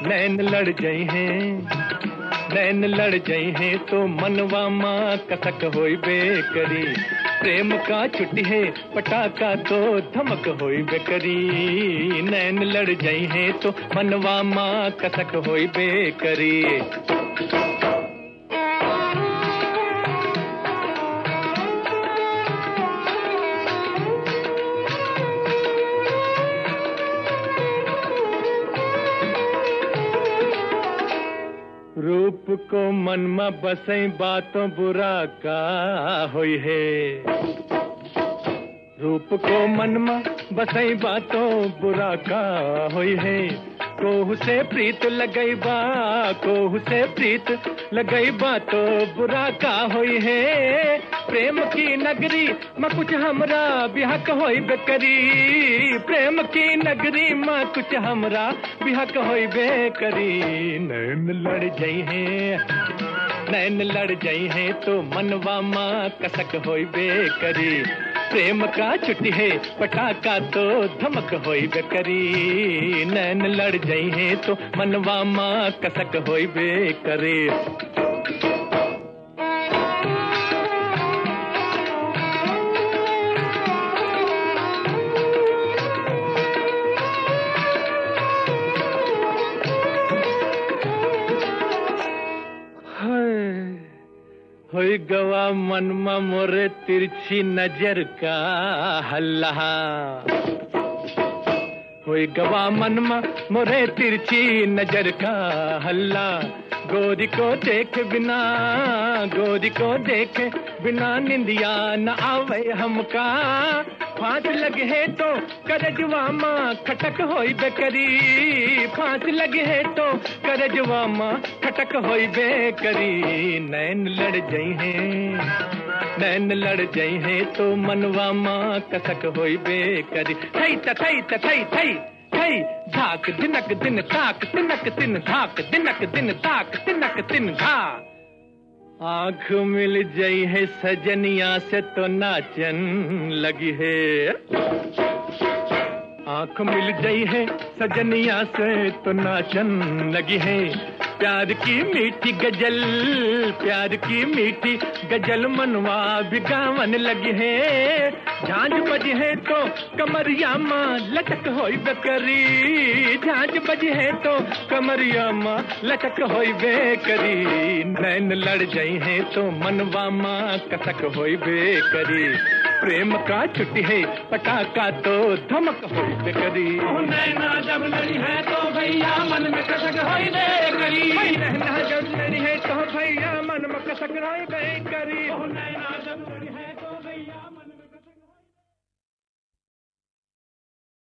नैन लड़ जाई हैं, नैन लड़ जाई हैं तो मनवा माँ कसक होई बेकरी। प्रेम का छुट्टी है पटाखा तो धमक होई बेकरी। नैन लड़ जाई हैं तो मनवा माँ कसक होई बेकरी। रूप को मन में बसई बातों बुरा का होई है। रूप को मन में बसई बातों बुरा का होई है। कोहू से प्रीत लगई बा, कोहू से प्रीत लगई बा तो बुरा का होई है। प्रेम की नगरी में कुछ हमरा बिहक होई बेकरी। प्रेम की नगरी में कुछ हमरा बिहक होई बेकरी। नैन लड़ जाई हैं, नैन लड़ जाई हैं तो मनवा माँ कसक होई बेकरी। प्रेम का छुट्टी है पटाखा तो धमक होई बेकरी। नैन लड़ जाई हैं तो मनवा माँ कसक होई बेकरी। होई गवा मन में मोरे तिरछी नजर का हल्ला। होई गवा मन में मोरे तिरछी नजर का हल्ला। गोरी को देख बिना, गोरी को देख बिना निंदिया न आवे हमका। फांस लगे है तो करजवा माँ खटक होई बेकरी। फांस लगे है तो करजवा माँ खटक होई बेकरी। नैन लड़ जाई हैं, नैन लड़ जाई हैं तो मनवा माँ कसक होई बेकरी। थई थई थई थई थई झाक दिनक दिन ताक तिनक दिन झाक दिनक दिन ताक तिनक दिन घा। आँख मिल जाई है सजनिया से तो नाचन लगी है। आँख मिल जाई है सजनिया से तो नाचन लगी है। प्यार की मीठी गजल, प्यार की मीठी गजल मनवा भी गावन लगी है। झांझ बजी है तो कमरिया माँ लटक होई बेकरी। झांझ बजी है तो कमरिया माँ लटक होई बेकरी। नैन लड़ जाई है तो मनवा माँ कसक होई बेकरी। प्रेम का छुट्टी है पटाखा तो धमक होई बेकरी। नैना जब लड़ी है तो भैया मन में कसक होई बेकरी। नैना जब लड़ी है तो भैया मन में कसक होई बेकरी। नैना जब